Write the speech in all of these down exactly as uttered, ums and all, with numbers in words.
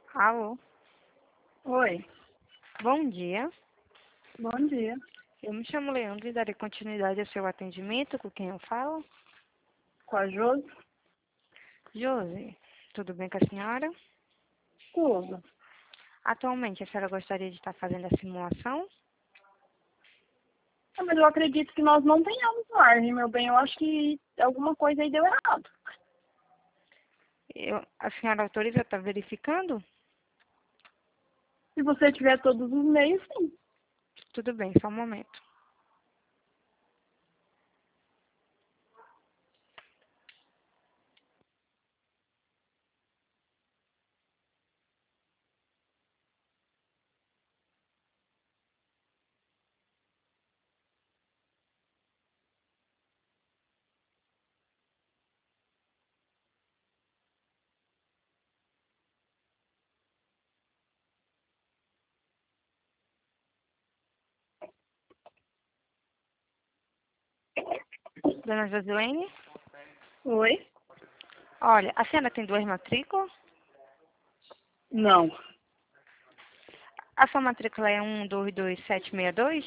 Alô, Oi, bom dia. bom dia. Eu me chamo Leandro e darei continuidade ao seu atendimento. Com quem eu falo? Com a Josi? Josi, tudo bem com a senhora? Tudo. Atualmente, a senhora gostaria de estar fazendo a simulação? Ah, mas eu acredito que nós não tenhamos margem, meu bem. Eu acho que alguma coisa aí deu errado. Eu, a senhora autoriza estar verificando? Se você tiver todos os meios, sim. Tudo bem, só um momento. Dona Josilene? Oi? Olha, a senhora tem duas matrículas? Não. A sua matrícula é um dois dois sete seis dois?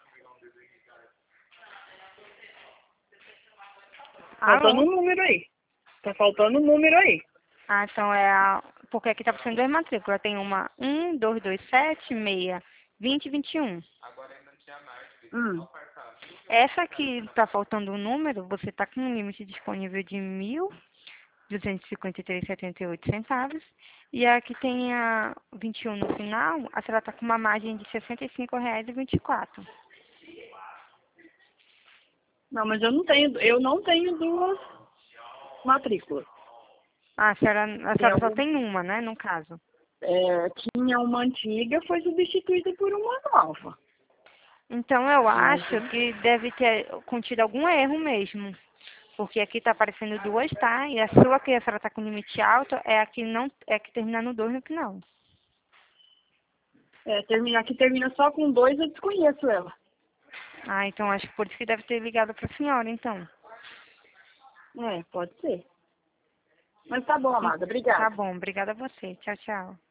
Faltando Alô? um número aí. Tá faltando um número aí. Ah, então é a... Porque aqui está precisando duas matrículas. Tem uma um dois dois sete seis vinte vinte e um. Hum. Essa aqui está faltando um número, você está com um limite disponível de mil duzentos e cinquenta e três vírgula setenta e oito centavos. E a que tem a vinte e um no final, a senhora está com uma margem de sessenta e cinco reais e vinte e quatro. Não, mas eu não tenho, eu não tenho duas matrículas. Ah, a senhora, a Tem senhora só algum, tem uma, né, no caso. é, tinha uma antiga, foi substituída por uma nova. Então eu Mas, acho que deve ter contido algum erro mesmo. Porque aqui está aparecendo duas, tá? E a sua que a senhora está com limite alto é a que não é a que termina no dois no final. é, termina, aqui termina só com dois, eu desconheço ela. Ah, então acho que por isso que deve ter ligado para a senhora, então. É, pode ser. Mas tá bom, amada. Tá Obrigada. bom, obrigada a você. Tchau, tchau.